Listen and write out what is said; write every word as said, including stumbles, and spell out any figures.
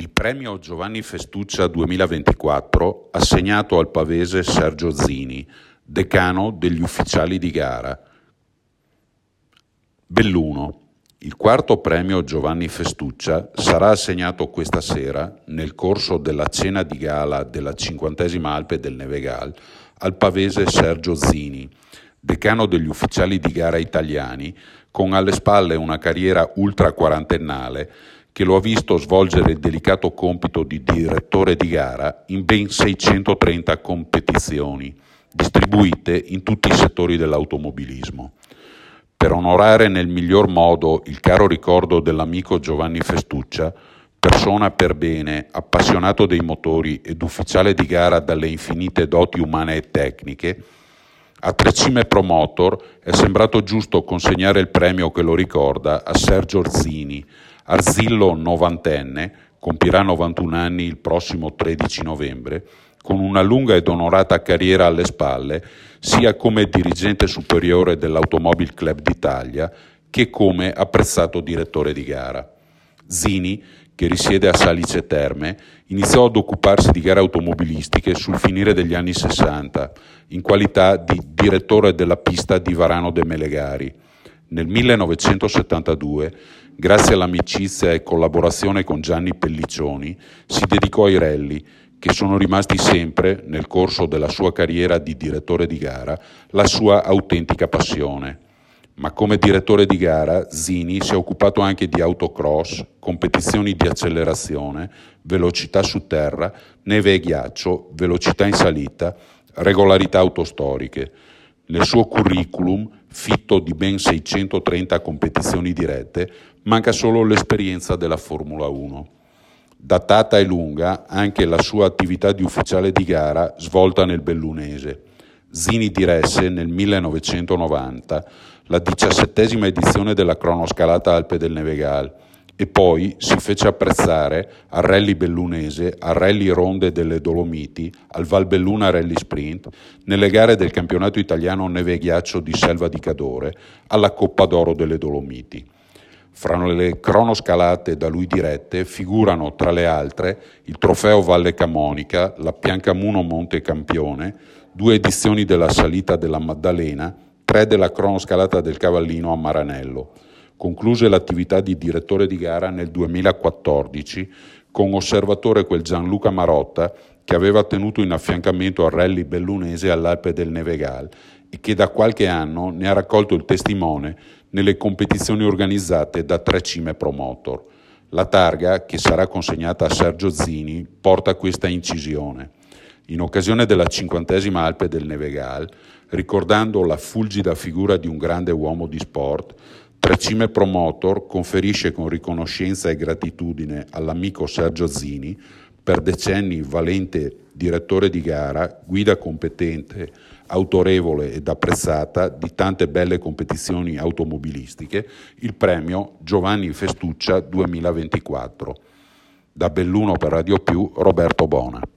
Il premio Giovanni Festuccia duemilaventiquattro assegnato al pavese Sergio Zini, decano degli ufficiali di gara. Belluno. Il quarto premio Giovanni Festuccia sarà assegnato questa sera, nel corso della cena di gala della cinquantesima Alpe del Nevegal, al pavese Sergio Zini, decano degli ufficiali di gara italiani, con alle spalle una carriera ultra quarantennale che lo ha visto svolgere il delicato compito di direttore di gara in ben seicentotrenta competizioni, distribuite in tutti i settori dell'automobilismo. Per onorare nel miglior modo il caro ricordo dell'amico Giovanni Festuccia, persona per bene, appassionato dei motori ed ufficiale di gara dalle infinite doti umane e tecniche, a Trecime Promotor è sembrato giusto consegnare il premio che lo ricorda a Sergio Zini, arzillo novantenne, compirà novantuno anni il prossimo tredici novembre, con una lunga ed onorata carriera alle spalle, sia come dirigente superiore dell'Automobile Club d'Italia che come apprezzato direttore di gara. Zini, che risiede a Salice Terme, iniziò ad occuparsi di gare automobilistiche sul finire degli anni sessanta, in qualità di direttore della pista di Varano de Melegari. Nel millenovecentosettantadue, grazie all'amicizia e collaborazione con Gianni Pelliccioni, si dedicò ai rally, che sono rimasti sempre, nel corso della sua carriera di direttore di gara, la sua autentica passione. Ma come direttore di gara, Zini si è occupato anche di autocross, competizioni di accelerazione, velocità su terra, neve e ghiaccio, velocità in salita, regolarità autostoriche. Nel suo curriculum, fitto di ben seicentotrenta competizioni dirette, manca solo l'esperienza della Formula uno. Datata e lunga anche la sua attività di ufficiale di gara svolta nel bellunese. Zini diresse nel millenovecentonovanta la diciassettesima edizione della cronoscalata Alpe del Nevegal e poi si fece apprezzare al rally bellunese, al rally Ronde delle Dolomiti, al Valbelluna Rally Sprint, nelle gare del campionato italiano neve e ghiaccio di Selva di Cadore, alla Coppa d'Oro delle Dolomiti. Fra le cronoscalate da lui dirette figurano, tra le altre, il Trofeo Valle Camonica, la Piancamuno Monte Campione, due edizioni della Salita della Maddalena, tre della cronoscalata del Cavallino a Maranello. Concluse l'attività di direttore di gara nel duemilaquattordici con osservatore quel Gianluca Marotta che aveva tenuto in affiancamento al rally bellunese all'Alpe del Nevegal e che da qualche anno ne ha raccolto il testimone nelle competizioni organizzate da Trecime Promotor. La targa, che sarà consegnata a Sergio Zini, porta questa incisione. In occasione della cinquantesima Alpe del Nevegal, ricordando la fulgida figura di un grande uomo di sport, Trecime Promotor conferisce con riconoscenza e gratitudine all'amico Sergio Zini, per decenni valente direttore di gara, guida competente, autorevole ed apprezzata di tante belle competizioni automobilistiche, il premio Giovanni Festuccia duemilaventiquattro. Da Belluno per Radio Più, Roberto Bona.